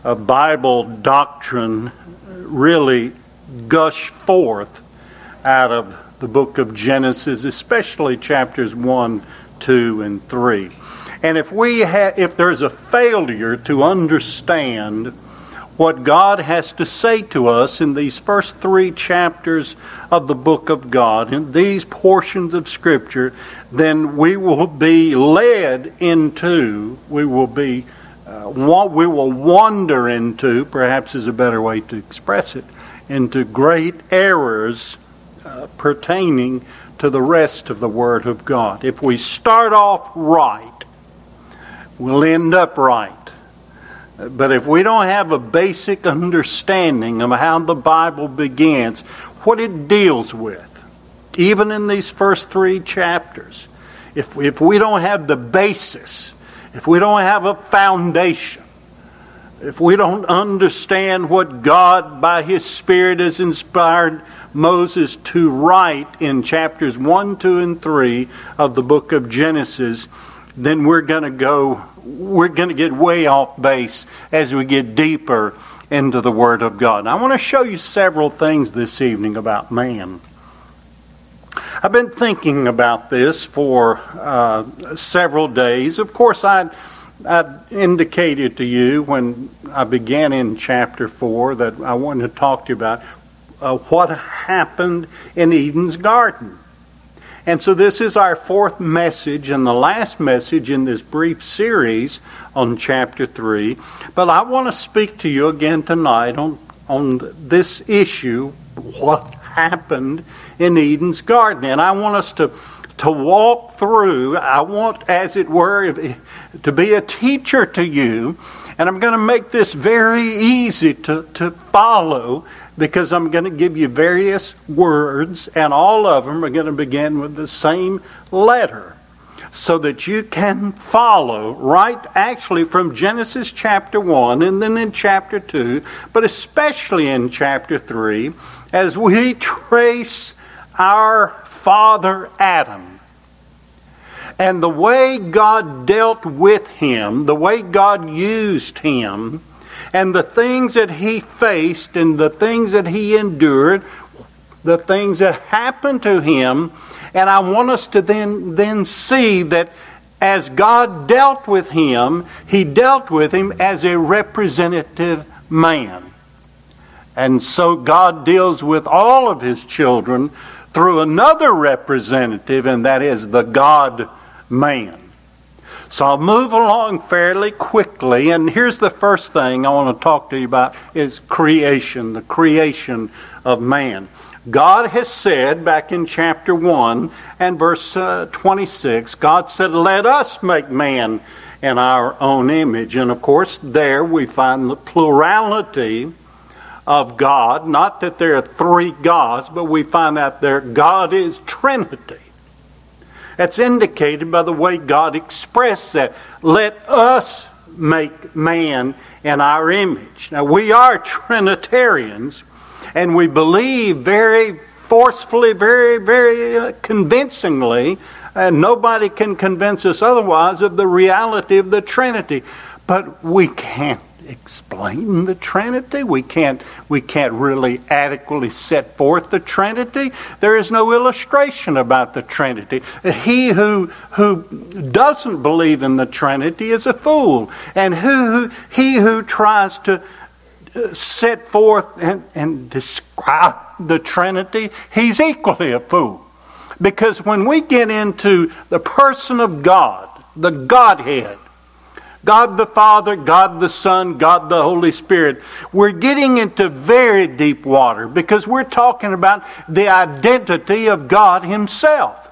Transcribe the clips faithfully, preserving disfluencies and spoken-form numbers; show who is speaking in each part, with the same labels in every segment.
Speaker 1: uh, Bible doctrine really gush forth out of the book of Genesis, especially chapters one, two, and three. And if we ha- if there's a failure to understand what God has to say to us in these first three chapters of the book of God, in these portions of Scripture, then we will be led into, we will be, uh, we will wander into, perhaps is a better way to express it, into great errors uh, pertaining to the rest of the Word of God. If we start off right, we'll end up right. But if we don't have a basic understanding of how the Bible begins, what it deals with, even in these first three chapters, if, if we don't have the basis, if we don't have a foundation, if we don't understand what God by His Spirit has inspired Moses to write in chapters one, two, and three of the book of Genesis, then we're going to go, we're going to get way off base as we get deeper into the Word of God. And I want to show you several things this evening about man. I've been thinking about this for uh, several days. Of course, I I indicated to you when I began in chapter four that I wanted to talk to you about uh, what happened in Eden's garden. And so this is our fourth message and the last message in this brief series on chapter three. But I want to speak to you again tonight on, on this issue, what happened in Eden's garden. And I want us to, to walk through, I want, as it were, to be a teacher to you. And I'm going to make this very easy to, to follow, because I'm going to give you various words, and all of them are going to begin with the same letter, so that you can follow right actually from Genesis chapter one and then in chapter two, but especially in chapter three, as we trace our father Adam and the way God dealt with him, the way God used him, and the things that he faced and the things that he endured, the things that happened to him. And I want us to then, then see that as God dealt with him, he dealt with him as a representative man. And so God deals with all of his children through another representative, and that is the God-man. So I'll move along fairly quickly, and here's the first thing I want to talk to you about is creation, the creation of man. God has said back in chapter one and verse uh, twenty-six, God said, "Let us make man in our own image." And of course there we find the plurality of God, not that there are three gods, but we find out there God is Trinity. That's indicated by the way God expressed that. Let us make man in our image. Now, we are Trinitarians, and we believe very forcefully, very, very uh, convincingly, and nobody can convince us otherwise, of the reality of the Trinity. But we can't explain the Trinity. We can't we can't really adequately set forth the Trinity. There is no illustration about the Trinity. He who who doesn't believe in the Trinity is a fool. And who, who he who tries to set forth and, and describe the Trinity, he's equally a fool. Because when we get into the person of God, the Godhead, God the Father, God the Son, God the Holy Spirit, we're getting into very deep water, because we're talking about the identity of God Himself.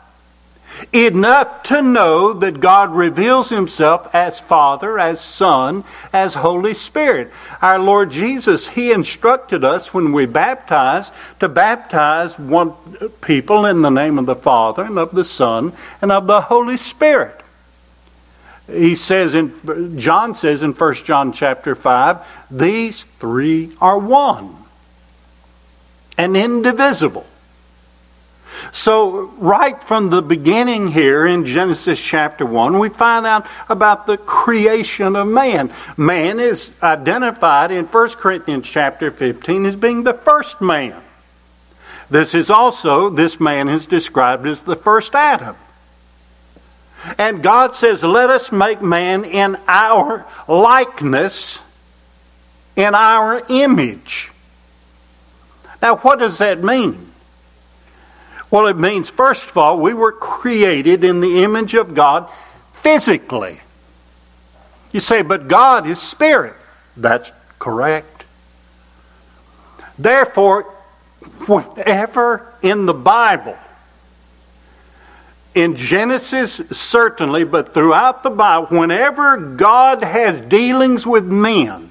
Speaker 1: Enough to know that God reveals Himself as Father, as Son, as Holy Spirit. Our Lord Jesus, He instructed us when we baptize to baptize one people in the name of the Father and of the Son and of the Holy Spirit. He says in John says in First John chapter five, these three are one and indivisible. So right from the beginning here in Genesis chapter one, we find out about the creation of man. Man is identified in First Corinthians chapter fifteen as being the first man. This is also, this man is described as the first Adam. And God says, let us make man in our likeness, in our image. Now, what does that mean? Well, it means, first of all, we were created in the image of God physically. You say, but God is spirit. That's correct. Therefore, whenever in the Bible, in Genesis certainly, but throughout the Bible, whenever God has dealings with men,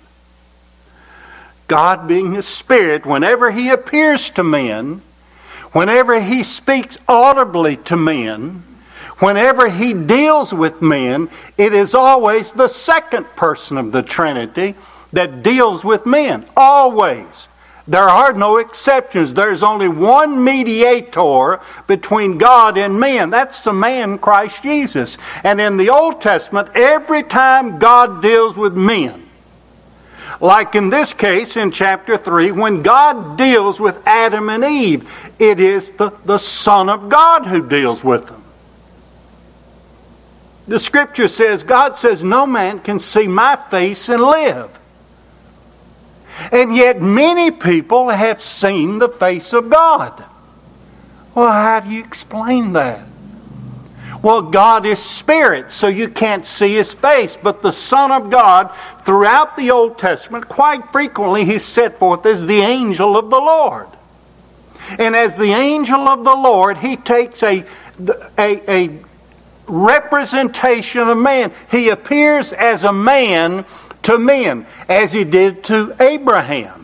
Speaker 1: God being a spirit, whenever he appears to men, whenever he speaks audibly to men, whenever he deals with men, it is always the second person of the Trinity that deals with men. Always. There are no exceptions. There's only one mediator between God and men. That's the man Christ Jesus. And in the Old Testament, every time God deals with men, like in this case in chapter three, when God deals with Adam and Eve, it is the, the Son of God who deals with them. The scripture says, God says, no man can see my face and live. And yet many people have seen the face of God. Well, how do you explain that? Well, God is spirit, so you can't see his face. But the Son of God, throughout the Old Testament, quite frequently he's set forth as the angel of the Lord. And as the angel of the Lord, he takes a, a, a representation of man. He appears as a man to men, as he did to Abraham,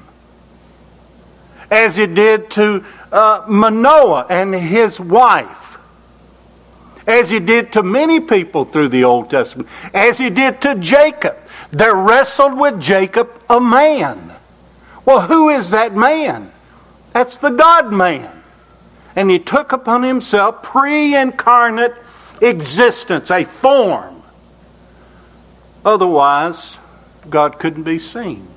Speaker 1: as he did to uh, Manoah and his wife, as he did to many people through the Old Testament, as he did to Jacob. There wrestled with Jacob a man. Well, who is that man? That's the God-man. And he took upon himself pre-incarnate existence, a form. Otherwise, God couldn't be seen.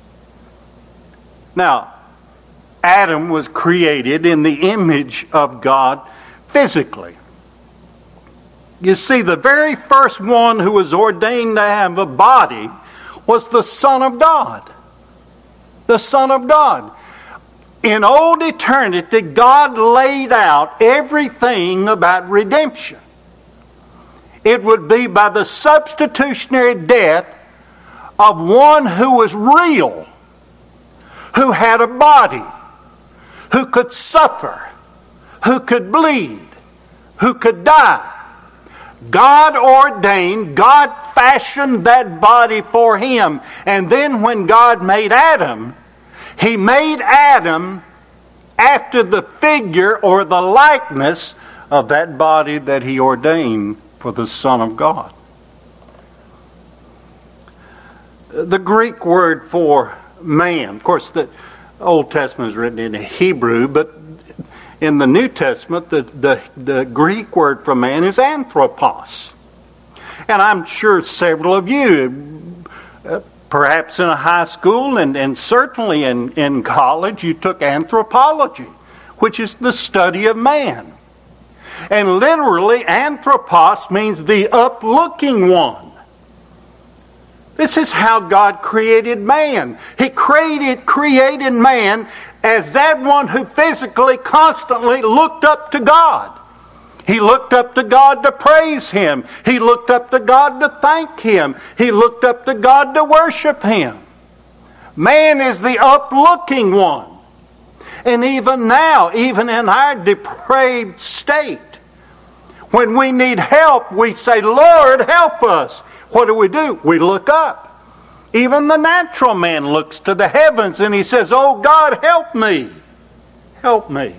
Speaker 1: Now, Adam was created in the image of God physically. You see, the very first one who was ordained to have a body was the Son of God. The Son of God. In old eternity, God laid out everything about redemption. It would be by the substitutionary death of one who was real, who had a body, who could suffer, who could bleed, who could die. God ordained, God fashioned that body for him. And then when God made Adam, he made Adam after the figure or the likeness of that body that he ordained for the Son of God. The Greek word for man, of course the Old Testament is written in Hebrew, but in the New Testament, the, the, the Greek word for man is anthropos. And I'm sure several of you, uh, perhaps in a high school and, and certainly in, in college, you took anthropology, which is the study of man. And literally, anthropos means the uplooking one. This is how God created man. He created, created man as that one who physically, constantly looked up to God. He looked up to God to praise him. He looked up to God to thank him. He looked up to God to worship him. Man is the uplooking one. And even now, even in our depraved state, when we need help, we say, Lord, help us. What do we do? We look up. Even the natural man looks to the heavens and he says, oh God, help me. Help me.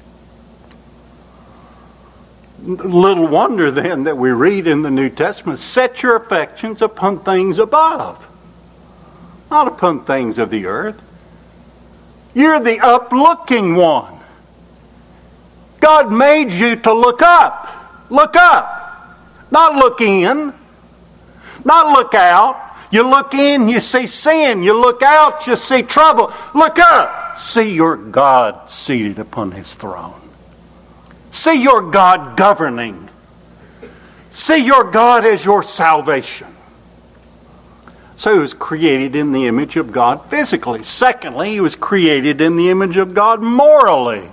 Speaker 1: Little wonder then that we read in the New Testament, set your affections upon things above, not upon things of the earth. You're the uplooking one. God made you to look up. Look up. Not look in. Not look out. You look in, you see sin. You look out, you see trouble. Look up. See your God seated upon his throne. See your God governing. See your God as your salvation. So he was created in the image of God physically. Secondly, he was created in the image of God morally.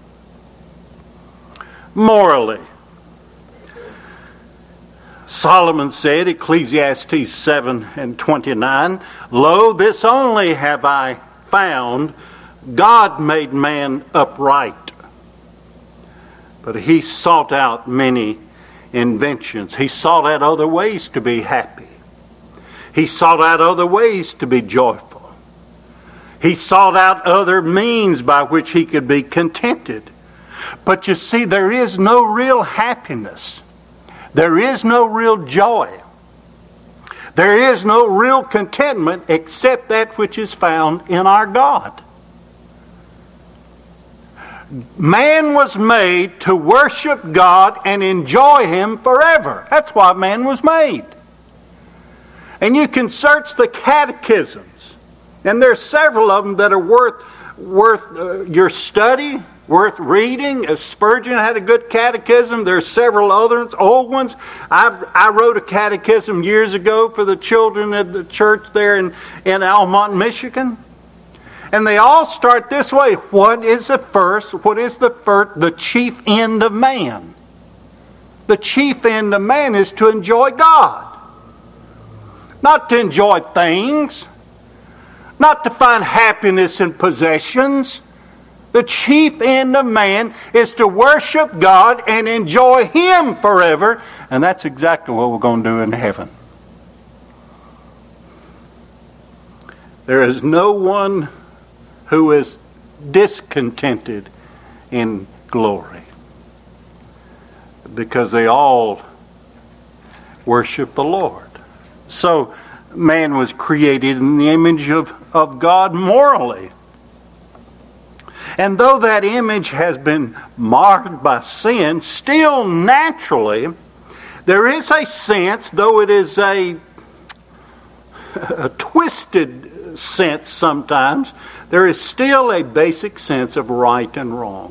Speaker 1: Morally. Solomon said, Ecclesiastes seven and twenty-nine, Lo, this only have I found, God made man upright. But he sought out many inventions. He sought out other ways to be happy. He sought out other ways to be joyful. He sought out other means by which he could be contented. But you see, there is no real happiness. There is no real joy. There is no real contentment except that which is found in our God. Man was made to worship God and enjoy him forever. That's why man was made. And you can search the catechisms, and there are several of them that are worth worth uh, your study, worth reading. Uh, Spurgeon had a good catechism. There are several others, old ones. I I wrote a catechism years ago for the children at the church there in, in Almont, Michigan. And they all start this way. What is the first, what is the first, the chief end of man? The chief end of man is to enjoy God. Not to enjoy things. Not to find happiness in possessions. The chief end of man is to worship God and enjoy him forever. And that's exactly what we're going to do in heaven. There is no one who is discontented in glory, because they all worship the Lord. So man was created in the image of, of God morally. And though that image has been marred by sin, still naturally, there is a sense, though it is a, a twisted sense sometimes, there is still a basic sense of right and wrong.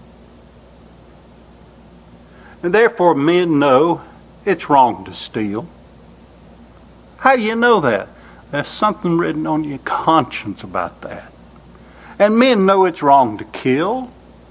Speaker 1: And therefore men know it's wrong to steal. How do you know that? There's something written on your conscience about that. And men know it's wrong to kill.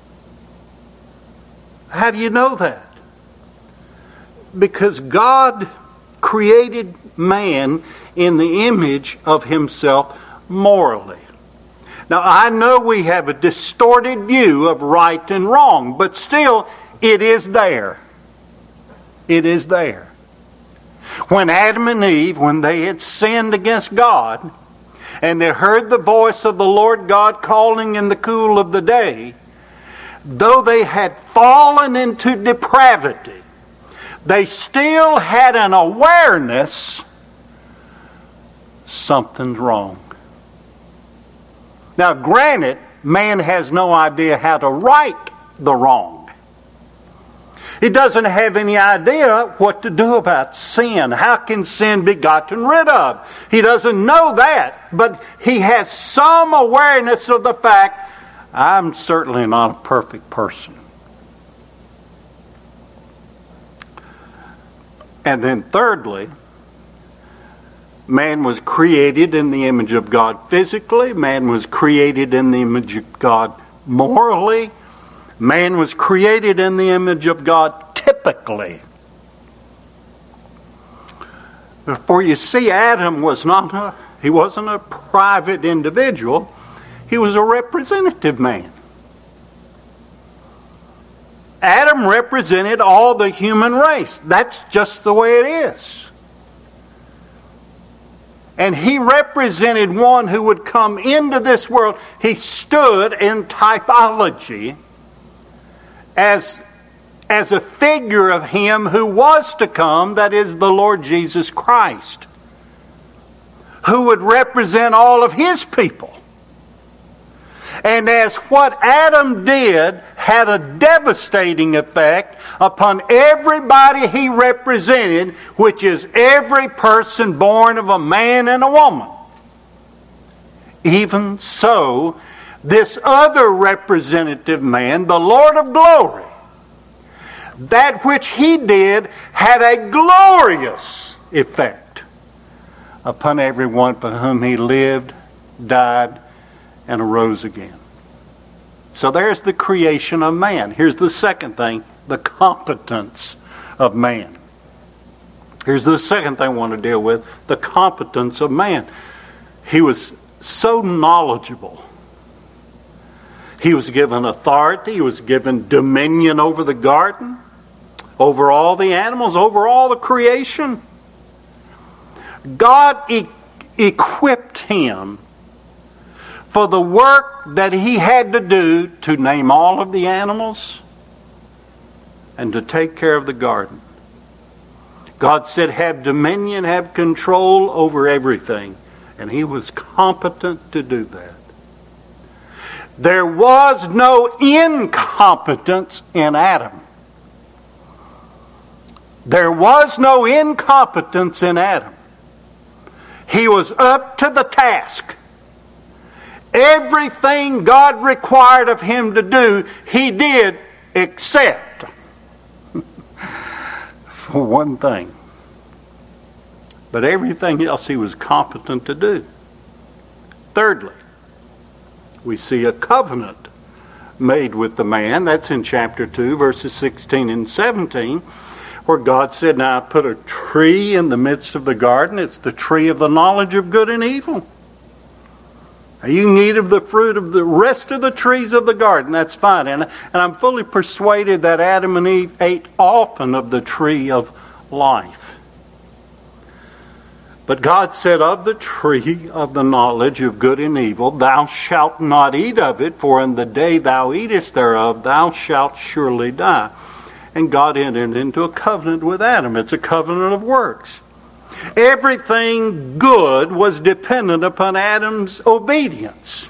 Speaker 1: How do you know that? Because God created man in the image of himself morally. Now, I know we have a distorted view of right and wrong, but still, it is there. It is there. When Adam and Eve, when they had sinned against God, and they heard the voice of the Lord God calling in the cool of the day, though they had fallen into depravity, they still had an awareness something's wrong. Now, granted, man has no idea how to right the wrong. He doesn't have any idea what to do about sin. How can sin be gotten rid of? He doesn't know that, but he has some awareness of the fact, I'm certainly not a perfect person. And then thirdly, man was created in the image of God physically. Man was created in the image of God morally. Man was created in the image of God typically. For you see, Adam was not a, he wasn't a private individual. He was a representative man. Adam represented all the human race. That's just the way it is. And he represented one who would come into this world. He stood in typology as, as a figure of him who was to come, that is the Lord Jesus Christ, who would represent all of his people. And as what Adam did had a devastating effect upon everybody he represented, which is every person born of a man and a woman, even so, this other representative man, the Lord of glory, that which he did had a glorious effect upon everyone for whom he lived, died, and arose again. So there's the creation of man. Here's the second thing, the competence of man. Here's the second thing I want to deal with, the competence of man. He was so knowledgeable. He was given authority. He was given dominion over the garden, over all the animals, over all the creation. God e- equipped him for the work that he had to do to name all of the animals and to take care of the garden. God said, have dominion, have control over everything. And he was competent to do that. There was no incompetence in Adam. There was no incompetence in Adam. He was up to the task. Everything God required of him to do, he did, except for one thing. But everything else he was competent to do. Thirdly, we see a covenant made with the man. That's in chapter two, verses sixteen and seventeen, where God said, now I put a tree in the midst of the garden. It's the tree of the knowledge of good and evil. You can eat of the fruit of the rest of the trees of the garden. That's fine. And, and I'm fully persuaded that Adam and Eve ate often of the tree of life. But God said, of the tree of the knowledge of good and evil, thou shalt not eat of it, for in the day thou eatest thereof, thou shalt surely die. And God entered into a covenant with Adam. It's a covenant of works. Everything good was dependent upon Adam's obedience.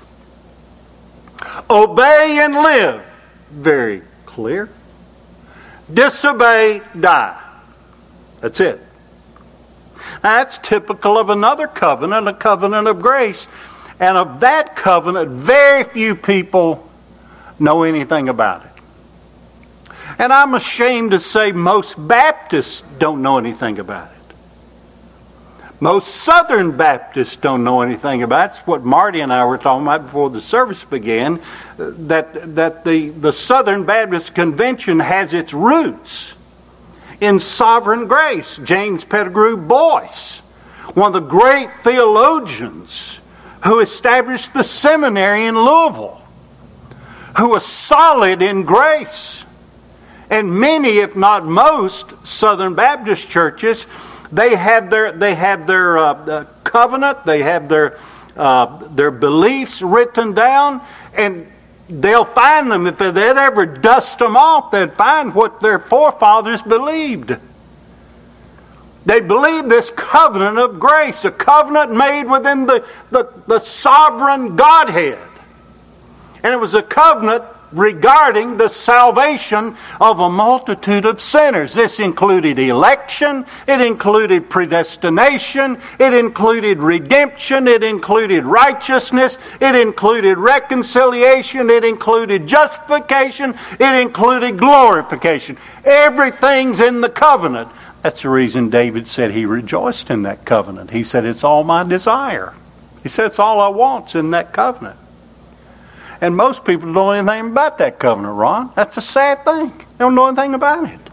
Speaker 1: Obey and live. Very clear. Disobey, die. That's it. That's typical of another covenant, a covenant of grace. And of that covenant, very few people know anything about it. And I'm ashamed to say most Baptists don't know anything about it. Most Southern Baptists don't know anything about it. It's what Marty and I were talking about before the service began, that, that the, the Southern Baptist Convention has its roots in sovereign grace. James Pettigrew Boyce, one of the great theologians who established the seminary in Louisville, who was solid in grace. And many, if not most, Southern Baptist churches, they have their they have their uh, covenant, they have their uh, their beliefs written down, and they'll find them. If they'd ever dust them off, they'd find what their forefathers believed. They believed this covenant of grace, a covenant made within the, the, the sovereign Godhead. And it was a covenant regarding the salvation of a multitude of sinners. This included election, it included predestination, it included redemption, it included righteousness, it included reconciliation, it included justification, it included glorification. Everything's in the covenant. That's the reason David said he rejoiced in that covenant. He said, it's all my desire. He said, it's all I want's in that covenant. And most people don't know anything about that covenant, Ron. That's a sad thing. They don't know anything about it.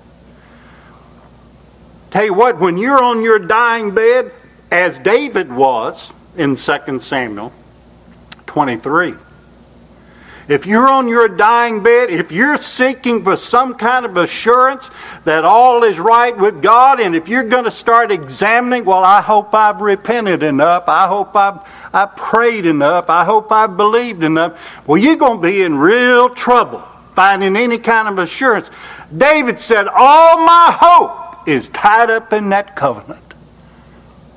Speaker 1: Tell you what, when you're on your dying bed, as David was in Second Samuel twenty-three, if you're on your dying bed, if you're seeking for some kind of assurance that all is right with God, and if you're going to start examining, well, I hope I've repented enough, I hope I've I prayed enough, I hope I've believed enough, well, you're going to be in real trouble finding any kind of assurance. David said, all my hope is tied up in that covenant.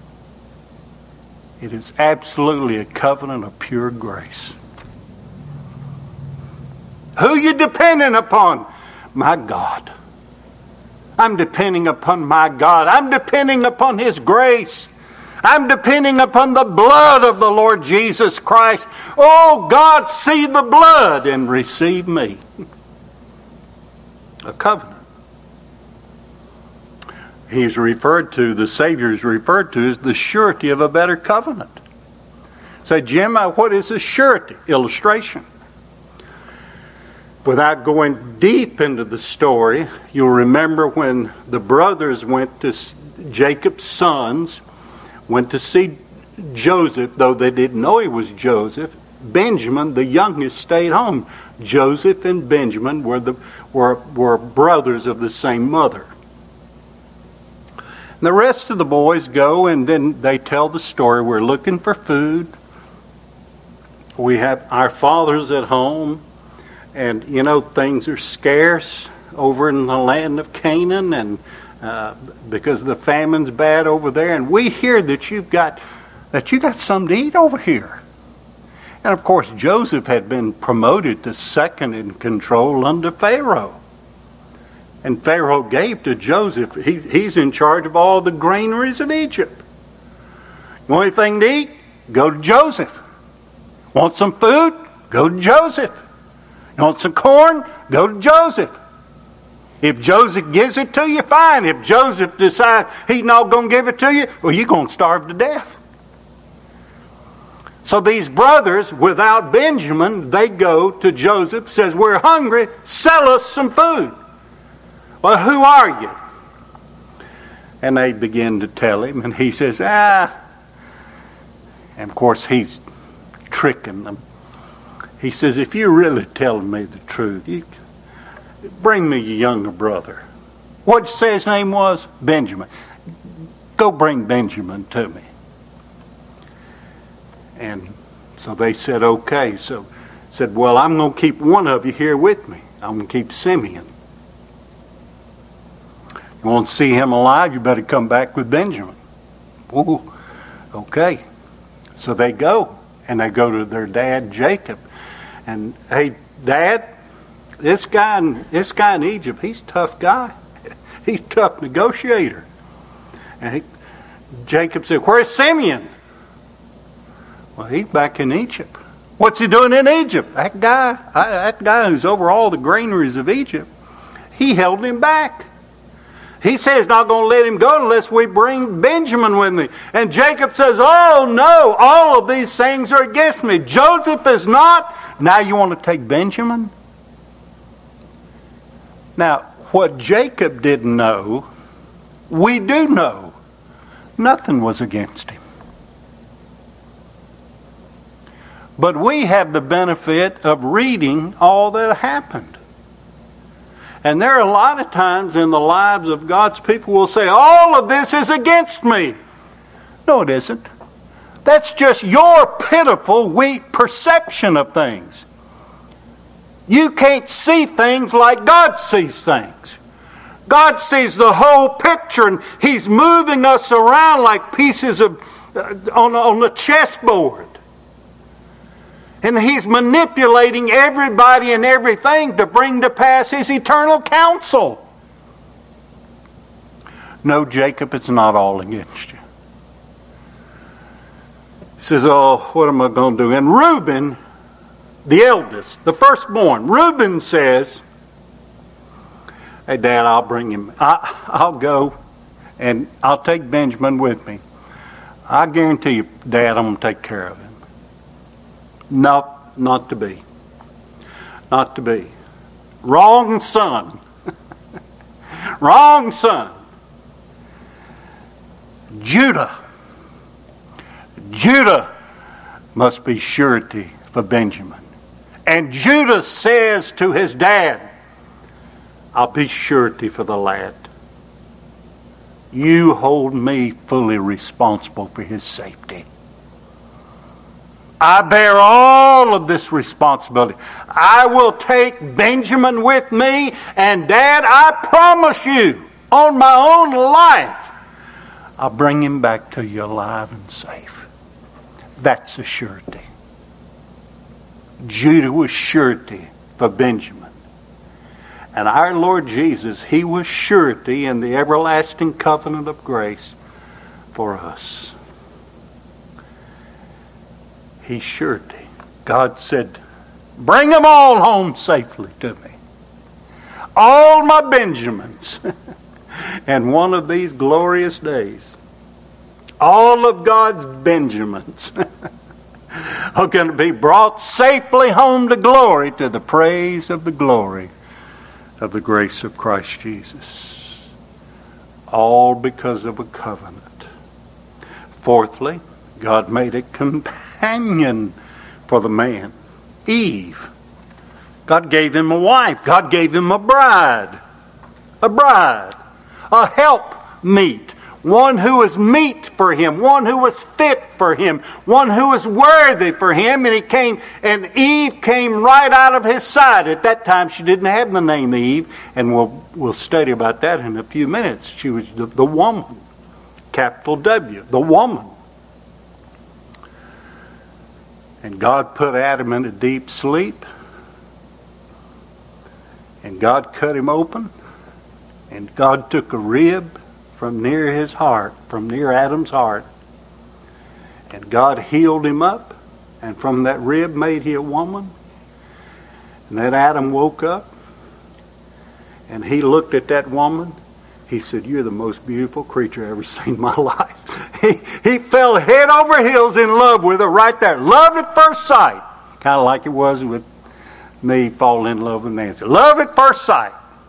Speaker 1: It is absolutely a covenant of pure grace. Who you depending upon? My God. I'm depending upon my God. I'm depending upon His grace. I'm depending upon the blood of the Lord Jesus Christ. Oh, God, see the blood and receive me. A covenant. He's referred to, the Savior is referred to as the surety of a better covenant. Say, Jim, what is a surety? Illustration. Without going deep into the story, you'll remember when the brothers went to, Jacob's sons, went to see Joseph, though they didn't know he was Joseph. Benjamin, the youngest, stayed home. Joseph and Benjamin were, the, were, were brothers of the same mother. And the rest of the boys go, and then they tell the story. We're looking for food. We have our fathers at home. And, you know, things are scarce over in the land of Canaan, and uh, because the famine's bad over there. And we hear that you've got that you got something to eat over here. And, of course, Joseph had been promoted to second in control under Pharaoh. And Pharaoh gave to Joseph, he, he's in charge of all the granaries of Egypt. You want anything to eat? Go to Joseph. Want some food? Go to Joseph. You want some corn? Go to Joseph. If Joseph gives it to you, fine. If Joseph decides he's not going to give it to you, well, you're going to starve to death. So these brothers, without Benjamin, they go to Joseph, says, we're hungry, sell us some food. Well, who are you? And they begin to tell him, and he says, ah. And of course, he's tricking them. He says, if you're really telling me the truth, you bring me your younger brother. What'd you say his name was? Benjamin. Go bring Benjamin to me. And so they said, okay. So said, well, I'm going to keep one of you here with me. I'm going to keep Simeon. You want to see him alive, you better come back with Benjamin. Ooh, okay. So they go, and they go to their dad, Jacob. And, hey, Dad, this guy in, this guy in Egypt, he's a tough guy. He's a tough negotiator. And he, Jacob said, where's Simeon? Well, he's back in Egypt. What's he doing in Egypt? That guy, I, that guy who's over all the granaries of Egypt, he held him back. He says he's not going to let him go unless we bring Benjamin with me. And Jacob says, oh no, all of these things are against me. Joseph is not. Now you want to take Benjamin? Now, what Jacob didn't know, we do know. Nothing was against him. But we have the benefit of reading all that happened. And there are a lot of times in the lives of God's people who will say, all of this is against me. No, it isn't. That's just your pitiful, weak perception of things. You can't see things like God sees things. God sees the whole picture, and He's moving us around like pieces of uh, on, on a chessboard. And He's manipulating everybody and everything to bring to pass His eternal counsel. No, Jacob, it's not all against you. He says, oh, what am I going to do? And Reuben, the eldest, the firstborn, Reuben says, hey, Dad, I'll bring him. I, I'll go, and I'll take Benjamin with me. I guarantee you, Dad, I'm going to take care of him. Nope, not to be. Not to be. Wrong son. Wrong son. Judah. Judah must be surety for Benjamin. And Judah says to his dad, I'll be surety for the lad. You hold me fully responsible for his safety. I bear all of this responsibility. I will take Benjamin with me, and Dad, I promise you, on my own life, I'll bring him back to you alive and safe. That's a surety. Judah was surety for Benjamin. And our Lord Jesus, he was surety in the everlasting covenant of grace for us. He's surety. God said, bring them all home safely to me. All my Benjamins. And one of these glorious days, all of God's Benjamins are going to be brought safely home to glory, to the praise of the glory of the grace of Christ Jesus. All because of a covenant. Fourthly, God made a companion for the man, Eve. God gave him a wife. God gave him a bride. A bride. A helpmeet. One who was meet for him. One who was fit for him. One who was worthy for him. And he came, and Eve came right out of his side. At that time, she didn't have the name Eve. And we'll, we'll study about that in a few minutes. She was the, the woman. Capital W. The woman. And God put Adam in a deep sleep. And God cut him open. And God took a rib from near his heart, from near Adam's heart. And God healed him up. And from that rib made he a woman. And then Adam woke up. And he looked at that woman. He said, you're the most beautiful creature I've ever seen in my life. He, he fell head over heels in love with her right there. Love at first sight. Kind of like it was with me falling in love with Nancy. Love at first sight.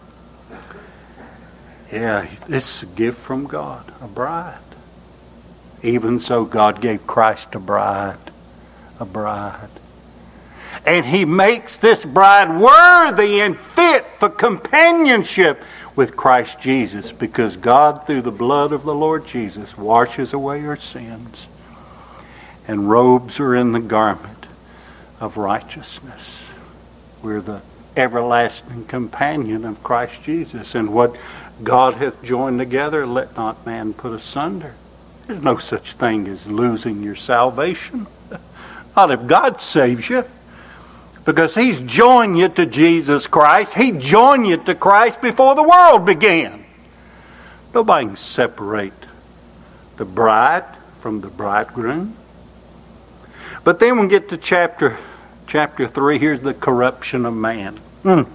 Speaker 1: Yeah, it's a gift from God, a bride. Even so, God gave Christ a bride. A bride. And he makes this bride worthy and fit for companionship with Christ Jesus, because God, through the blood of the Lord Jesus, washes away her sins and robes her in the garment of righteousness. We're the everlasting companion of Christ Jesus. And what God hath joined together, let not man put asunder. There's no such thing as losing your salvation. Not if God saves you. Because he's joined you to Jesus Christ. He joined you to Christ before the world began. Nobody can separate the bride from the bridegroom. But then we get to chapter chapter three. Here's the corruption of man. Mm.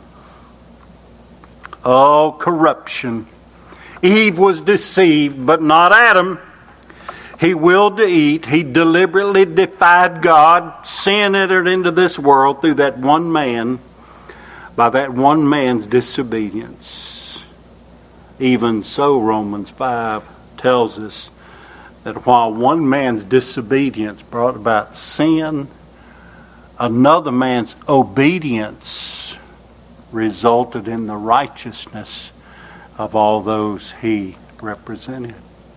Speaker 1: Oh, corruption. Eve was deceived, but not Adam. He willed to eat. He deliberately defied God. Sin entered into this world through that one man, by that one man's disobedience. Even so, Romans five tells us that while one man's disobedience brought about sin, another man's obedience resulted in the righteousness of all those he represented.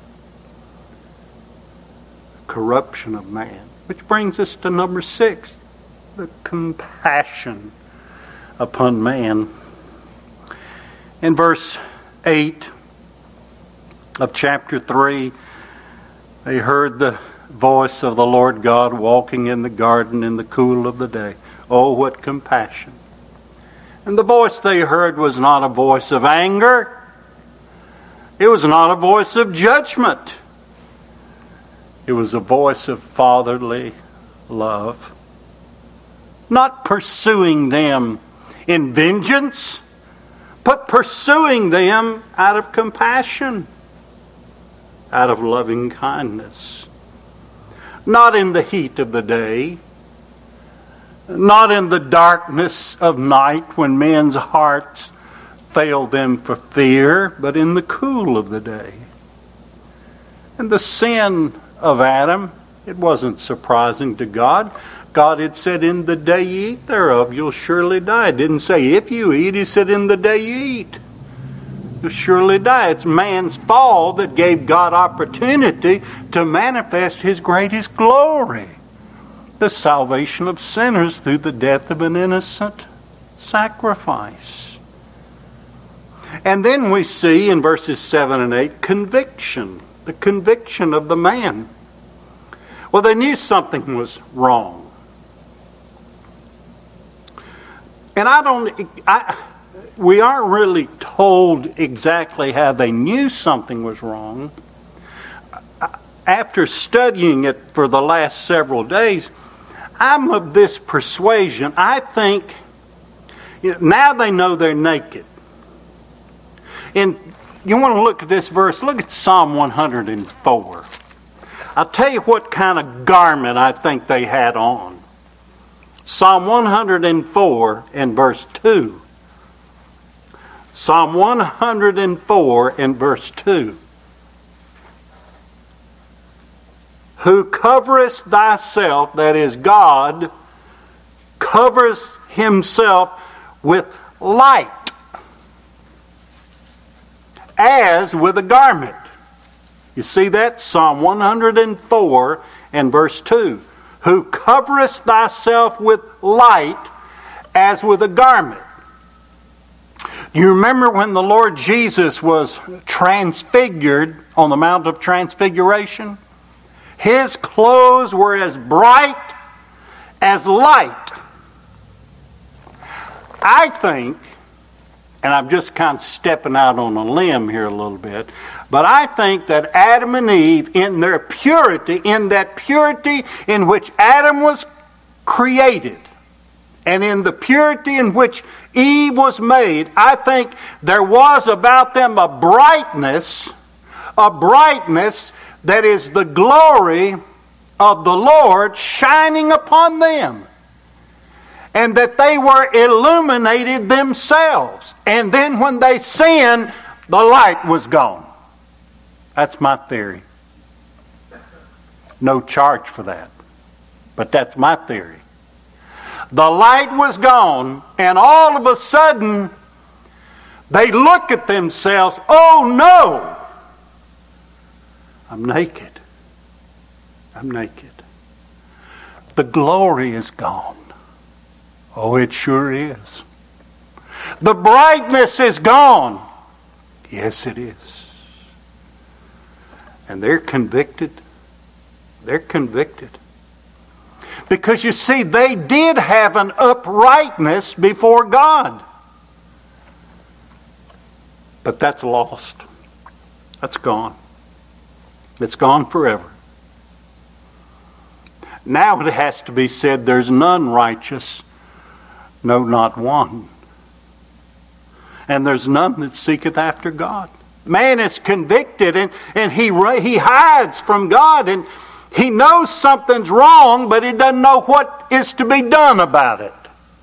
Speaker 1: Corruption of man. Which brings us to number six, the compassion upon man. In verse eight of chapter three, they heard the voice of the Lord God walking in the garden in the cool of the day. Oh, what compassion. And the voice they heard was not a voice of anger. It was not a voice of judgment. It was a voice of fatherly love. Not pursuing them in vengeance, but pursuing them out of compassion, out of loving kindness. Not in the heat of the day, not in the darkness of night when men's hearts fail them for fear, but in the cool of the day. And the sin of Adam, it wasn't surprising to God. God had said, in the day you eat thereof, you'll surely die. It didn't say if you eat, he said in the day you eat, you'll surely die. It's man's fall that gave God opportunity to manifest his greatest glory, the salvation of sinners through the death of an innocent sacrifice. And then we see in verses seven and eight, conviction. The conviction of the man. Well, they knew something was wrong. And I don't, I, we aren't really told exactly how they knew something was wrong. After studying it for the last several days, I'm of this persuasion. I think, you know, now they know they're naked. And you want to look at this verse, look at Psalm one hundred four. I'll tell you what kind of garment I think they had on. Psalm one hundred four and verse two. Psalm one hundred four and verse two. Who coverest thyself, that is God, covers himself with light, as with a garment. You see that? Psalm one hundred four and verse two. Who coverest thyself with light, as with a garment. You remember when the Lord Jesus was transfigured on the Mount of Transfiguration? His clothes were as bright as light. I think, and I'm just kind of stepping out on a limb here a little bit, but I think that Adam and Eve, in their purity, in that purity in which Adam was created, and in the purity in which Eve was made, I think there was about them a brightness, a brightness that is the glory of the Lord shining upon them. And that they were illuminated themselves. And then when they sinned, the light was gone. That's my theory. No charge for that. But that's my theory. The light was gone, and all of a sudden, they look at themselves, oh no! I'm naked. I'm naked. The glory is gone. Oh, it sure is. The brightness is gone. Yes, it is. And they're convicted. They're convicted. Because you see, they did have an uprightness before God. But that's lost. That's gone. It's gone forever. Now it has to be said, there's none righteous, no, not one. And there's none that seeketh after God. Man is convicted, and, and he, he hides from God, and he knows something's wrong, but he doesn't know what is to be done about it.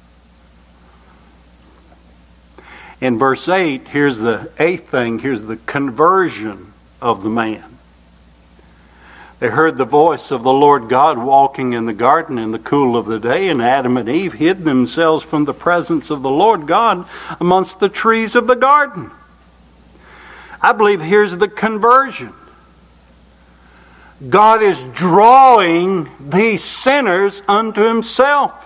Speaker 1: In verse eight, here's the eighth thing, here's the conversion of the man. They heard the voice of the Lord God walking in the garden in the cool of the day, and Adam and Eve hid themselves from the presence of the Lord God amongst the trees of the garden. I believe here's the conversion. God is drawing these sinners unto himself.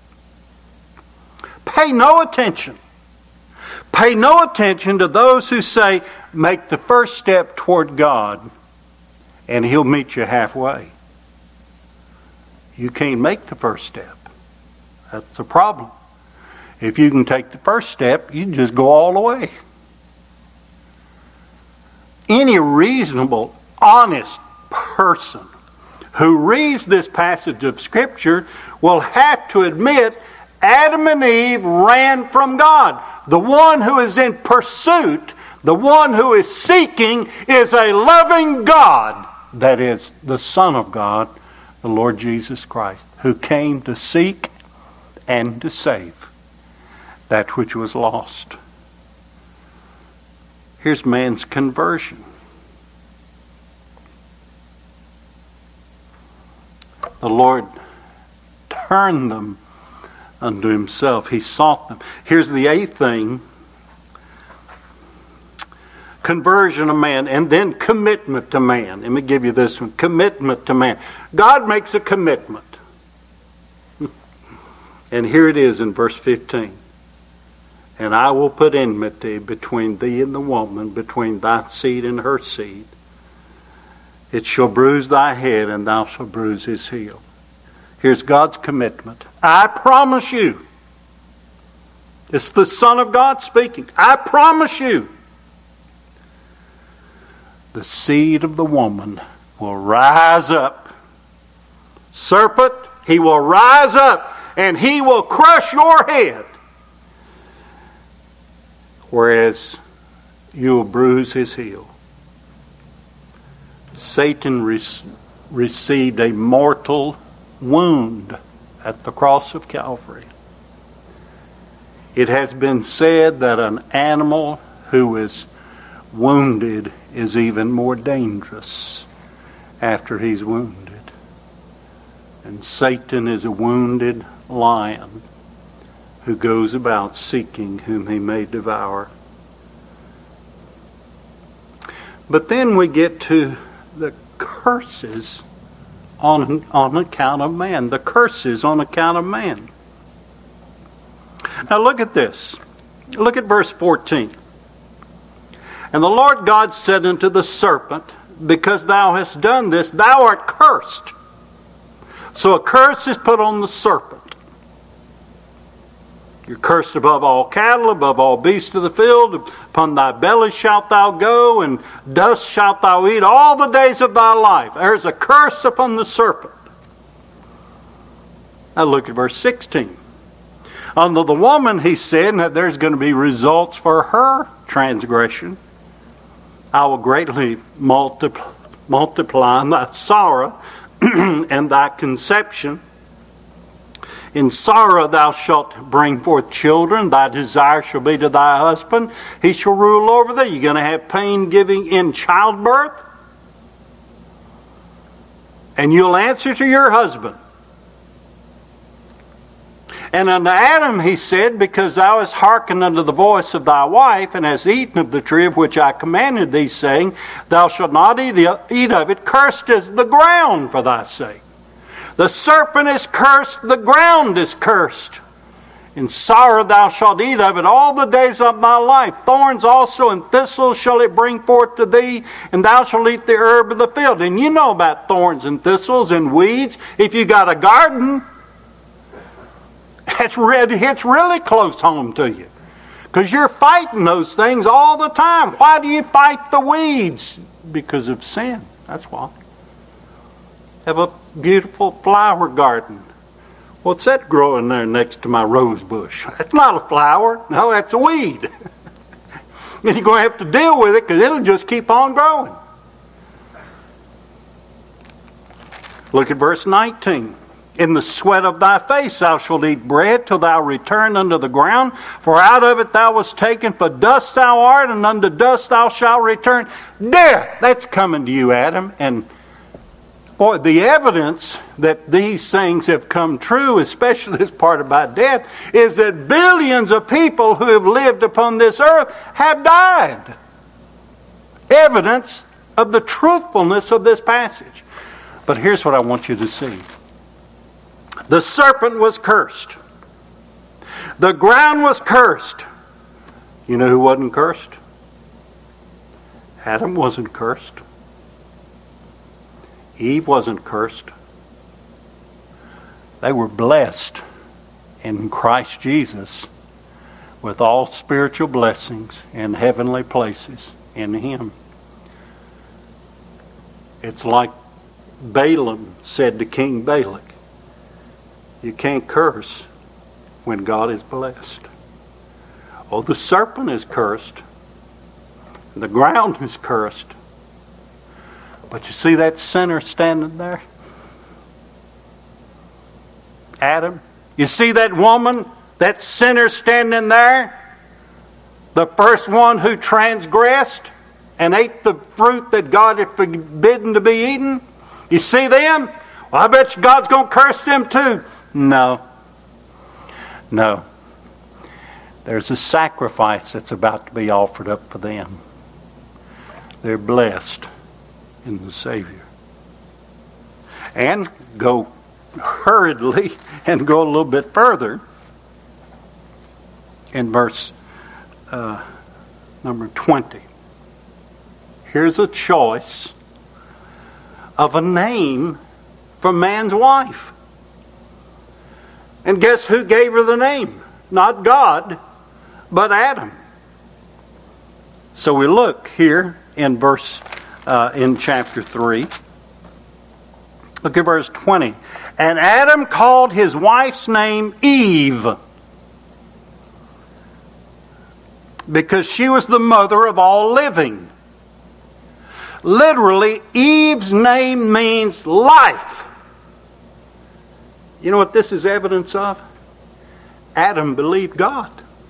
Speaker 1: Pay no attention. Pay no attention to those who say, make the first step toward God, and he'll meet you halfway. You can't make the first step. That's the problem. If you can take the first step, you just go all the way. Any reasonable, honest person who reads this passage of Scripture will have to admit Adam and Eve ran from God. The one who is in pursuit, the one who is seeking, is a loving God. That is the Son of God, the Lord Jesus Christ, who came to seek and to save that which was lost. Here's man's conversion. The Lord turned them unto himself. He sought them. Here's the eighth thing. Conversion of man, and then commitment to man. Let me give you this one. Commitment to man. God makes a commitment. And here it is in verse fifteen. And I will put enmity between thee and the woman, between thy seed and her seed. It shall bruise thy head, and thou shalt bruise his heel. Here's God's commitment. I promise you, It's the Son of God speaking. I promise you, the seed of the woman will rise up. Serpent, he will rise up and he will crush your head, whereas you will bruise his heel. Satan re- received a mortal wound at the cross of Calvary. It has been said that an animal who is wounded is even more dangerous after he's wounded. And Satan is a wounded lion who goes about seeking whom he may devour. But then we get to the curses on, on account of man. The curses on account of man. Now look at this. Look at verse fourteen. And the Lord God said unto the serpent, because thou hast done this, thou art cursed. So a curse is put on the serpent. You're cursed above all cattle, above all beasts of the field. Upon thy belly shalt thou go, and dust shalt thou eat all the days of thy life. There's a curse upon the serpent. Now look at verse sixteen. Unto the woman he said that there's going to be results for her transgression. I will greatly multiply, multiply thy sorrow and thy conception. In sorrow thou shalt bring forth children. Thy desire shall be to thy husband. He shall rule over thee. You're going to have pain giving in childbirth. And you'll answer to your husband. And unto Adam he said, because thou hast hearkened unto the voice of thy wife, and hast eaten of the tree of which I commanded thee, saying, thou shalt not eat of it, cursed is the ground for thy sake. The serpent is cursed, the ground is cursed. In sorrow thou shalt eat of it all the days of thy life. Thorns also and thistles shall it bring forth to thee, and thou shalt eat the herb of the field. And you know about thorns and thistles and weeds. If you got a garden, It's really, it's really close home to you. Because you're fighting those things all the time. Why do you fight the weeds? Because of sin. That's why. Have a beautiful flower garden. What's that growing there next to my rose bush? That's not a flower. No, that's a weed. And you're going to have to deal with it because it'll just keep on growing. Look at verse nineteen. In the sweat of thy face thou shalt eat bread till thou return unto the ground. For out of it thou wast taken, for dust thou art, and unto dust thou shalt return. Death, that's coming to you, Adam. And boy, the evidence that these things have come true, especially this part about death, is that billions of people who have lived upon this earth have died. Evidence of the truthfulness of this passage. But here's what I want you to see. The serpent was cursed. The ground was cursed. You know who wasn't cursed? Adam wasn't cursed. Eve wasn't cursed. They were blessed in Christ Jesus with all spiritual blessings and heavenly places in Him. It's like Balaam said to King Balak, you can't curse when God is blessed. Oh, the serpent is cursed. The ground is cursed. But you see that sinner standing there? Adam. You see that woman, that sinner standing there? The first one who transgressed and ate the fruit that God had forbidden to be eaten? You see them? Well, I bet you God's going to curse them too. No. No. There's a sacrifice that's about to be offered up for them. They're blessed in the Savior. And go hurriedly and go a little bit further in verse uh, number twenty. Here's a choice of a name for man's wife. And guess who gave her the name? Not God. but Adam. So we look here in verse, uh, in chapter three. Look at verse twenty. And Adam called his wife's name Eve, because she was the mother of all living. Literally, Eve's name means life. You know what this is evidence of? Adam believed God.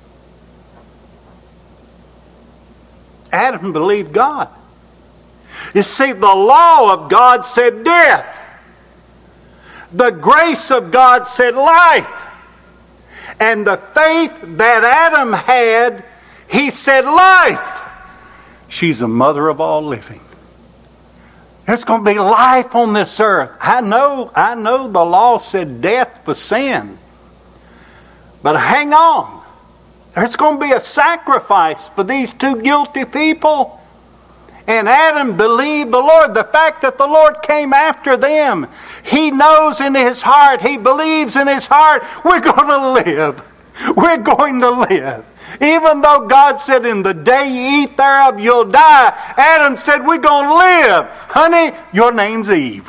Speaker 1: Adam believed God. You see, the law of God said death. The grace of God said life. And the faith that Adam had, he said life. She's a mother of all living. There's going to be life on this earth. I know, I know the law said death for sin. But hang on. There's going to be a sacrifice for these two guilty people. And Adam believed the Lord. The fact that the Lord came after them, he knows in his heart, he believes in his heart, we're going to live. We're going to live. Even though God said, in the day you eat thereof, you'll die. Adam said, we're going to live. Honey, your name's Eve.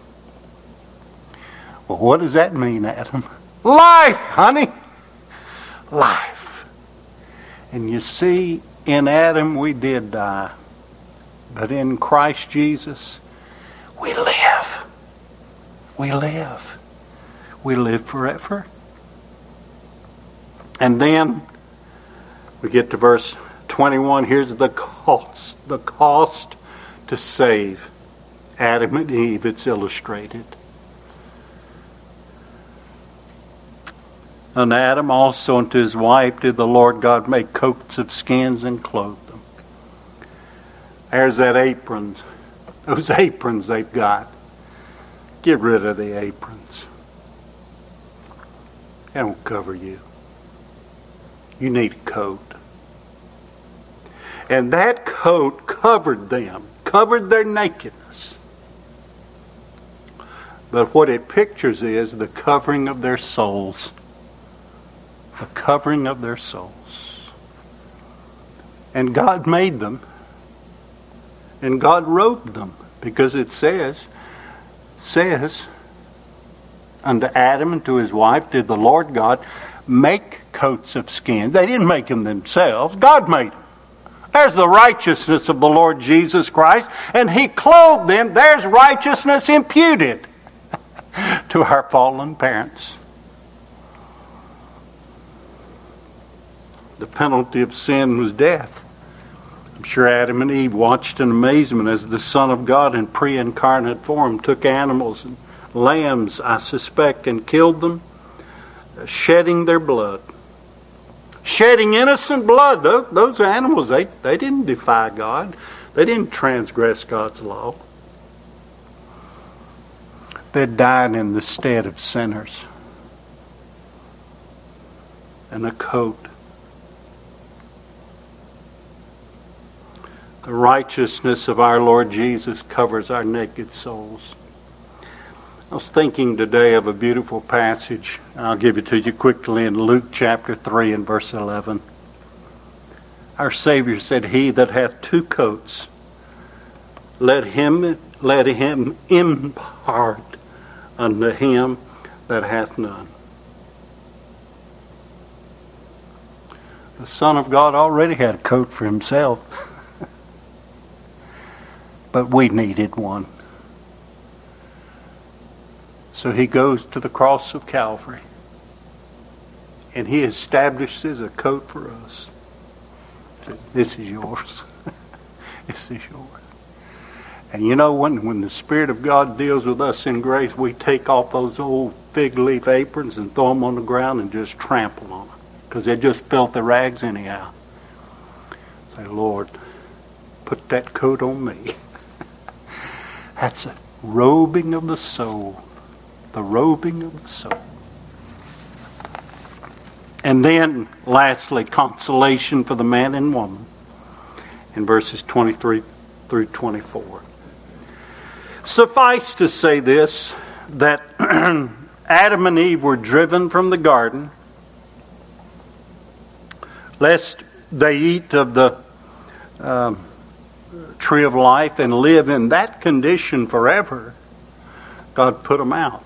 Speaker 1: Well, what does that mean, Adam? Life, honey. Life. And you see, in Adam we did die. But in Christ Jesus, we live. We live. We live forever. And then we get to verse twenty-one. Here's the cost. The cost to save Adam and Eve. It's illustrated. And Adam also unto his wife did the Lord God make coats of skins and clothe them. There's that aprons. Those aprons they've got. Get rid of the aprons. They don't cover you. You need a coat. And that coat covered them, covered their nakedness. But what it pictures is the covering of their souls. The covering of their souls. And God made them. And God robed them. Because it says, says, unto Adam and to his wife did the Lord God make coats of skin. They didn't make them themselves. God made them. There's the righteousness of the Lord Jesus Christ. And he clothed them. There's righteousness imputed to our fallen parents. The penalty of sin was death. I'm sure Adam and Eve watched in amazement as the Son of God in pre-incarnate form took animals and lambs, I suspect, and killed them, shedding their blood. Shedding innocent blood. Those, those animals, they, they didn't defy God. They didn't transgress God's law. They died in the stead of sinners. And a coat. The righteousness of our Lord Jesus covers our naked souls. I was thinking today of a beautiful passage. I'll give it to you quickly in Luke chapter three and verse eleven. Our Savior said, he that hath two coats, let him, let him impart unto him that hath none. The Son of God already had a coat for himself. But we needed one. So he goes to the cross of Calvary. And he establishes a coat for us. Says, this is yours. This is yours. And you know, when, when the Spirit of God deals with us in grace, we take off those old fig leaf aprons and throw them on the ground and just trample on them. Because they're just filthy rags anyhow. Say, Lord, put that coat on me. That's a robing of the soul. The robing of the soul. And then, lastly, consolation for the man and woman. In verses twenty-three through twenty-four. Suffice to say this, that Adam and Eve were driven from the garden, lest they eat of the um, tree of life and live in that condition forever, God put them out.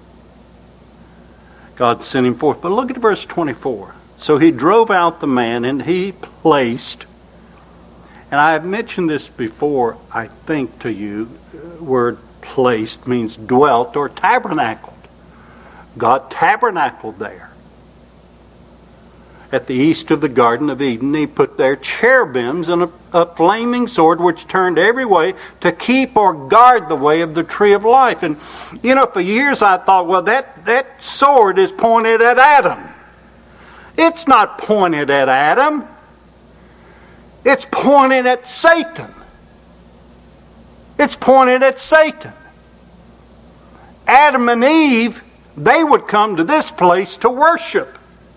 Speaker 1: God sent him forth. But look at verse twenty-four. So he drove out the man, and he placed, and I have mentioned this before, I think, to you, the word placed means dwelt or tabernacled. God tabernacled there. At the east of the Garden of Eden, he put there cherubims and a, a flaming sword which turned every way to keep or guard the way of the tree of life. And, you know, for years I thought, well, that, that sword is pointed at Adam. It's not pointed at Adam. It's pointed at Satan. It's pointed at Satan. Adam and Eve, they would come to this place to worship.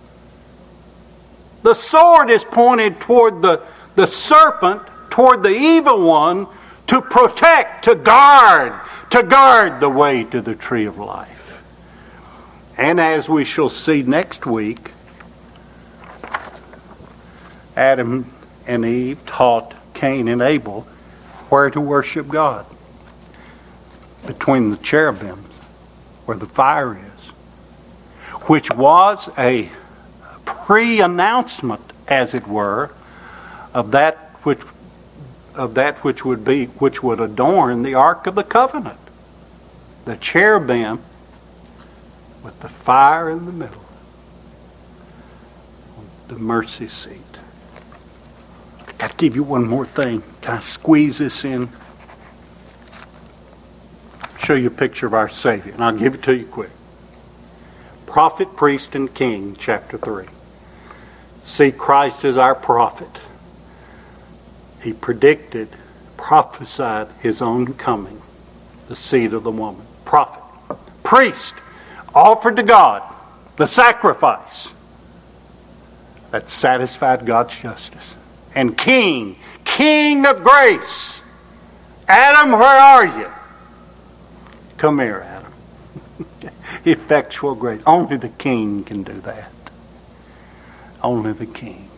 Speaker 1: The sword is pointed toward the, the serpent, toward the evil one, to protect, to guard, to guard the way to the tree of life. And as we shall see next week, Adam and Eve taught Cain and Abel where to worship God. Between the cherubims, where the fire is, which was a pre-announcement, as it were, of that which of that which would be which would adorn the Ark of the Covenant. The cherubim with the fire in the middle, the mercy seat. I got to give you one more thing. Can I squeeze this in? Show you a picture of our Savior, and I'll give it to you quick. Prophet, priest, and king, chapter three. See Christ as our prophet. He predicted, prophesied his own coming, the seed of the woman. Prophet. Priest, offered to God the sacrifice that satisfied God's justice. And king, king of grace. Adam, where are you? Come here, Adam. Effectual grace. Only the king can do that. Only the king.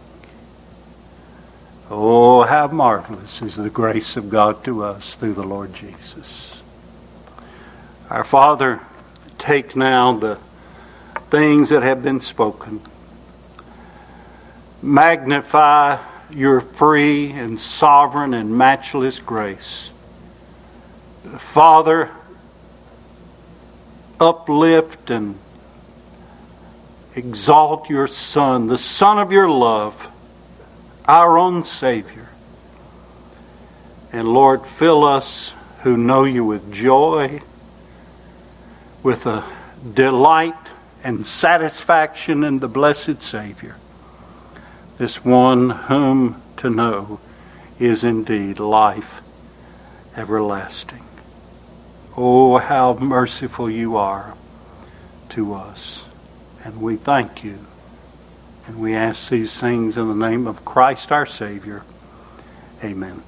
Speaker 1: Oh, how marvelous is the grace of God to us through the Lord Jesus. Our Father, take now the things that have been spoken. Magnify your free and sovereign and matchless grace. Father, uplift and exalt your Son, the Son of your love, our own Savior. And Lord, fill us who know you with joy, with a delight and satisfaction in the blessed Savior, this one whom to know is indeed life everlasting. Oh, how merciful you are to us. And we thank you. And we ask these things in the name of Christ our Savior. Amen.